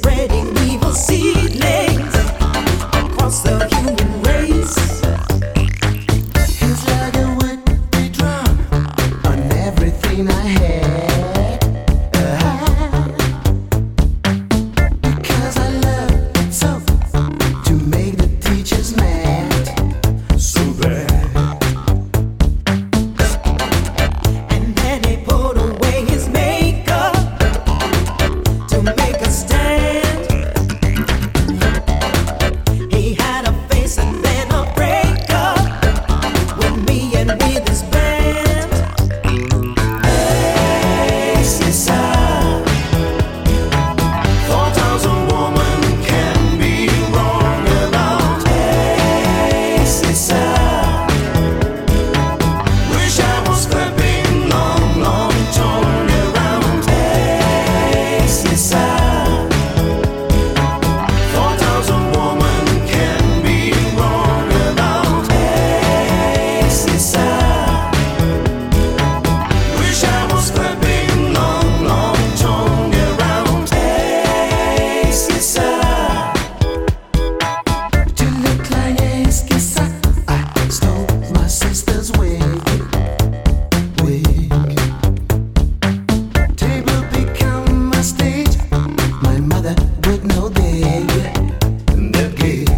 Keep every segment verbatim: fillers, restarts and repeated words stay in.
spreading evil seedlings across the human race. It's like a wet drum on everything I had. Uh-huh. Because I love it so to make the teachers mad, so bad. And then he put away his makeup to make a stand. He had a face and then a breakup with me and with his band. Hey, sister, four thousand women can be wrong about. Hey, sister, wish I was clapping long, long tongue around. Hey, sister, four thousand women can be wrong about. Hey, sister, wish I was clapping long, long tongue around. Hey, sister, to look like a kisser, I stole my sister's wig, wig. Table become my stage, my mother would know dig, the gig.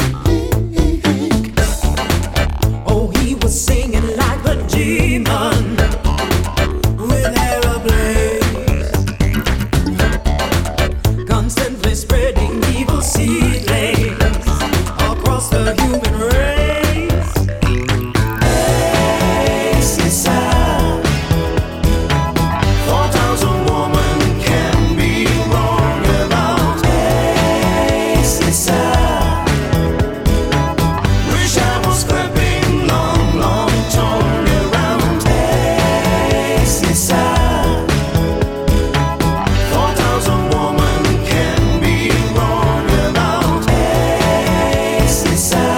Oh, he was singing like a demon with hair ablaze, constantly spreading evil seedlings across the human race. Hey, sister, four thousand women can be wrong about. Hey, sister, wish I was clapping long, long tongue around. Hey, sister, four thousand women can be wrong about. Hey, sister,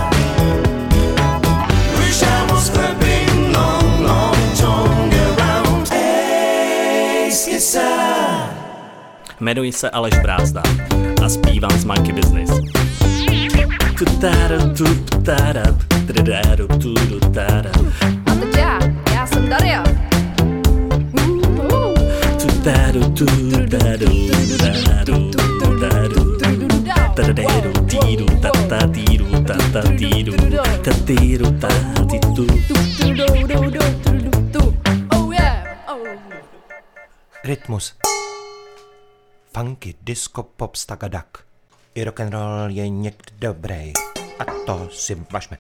wish I was clapping long, long tongue around. Hey, sister. Jmenuji se Aleš Brázda a zpívám z Monkey Business. Tutáru, tutáru, tutáru, tutáru, A teď já, já jsem Daria. tutáru, tutáru, tutáru, tutáru, tadadéru, týru, tata, týru, tata, týru, tatíru, tátitu. Oh yeah, oh. Rytmus. Funky, disco, pop, stagadak. I rock'n'roll je někdy dobrý. A to si važme.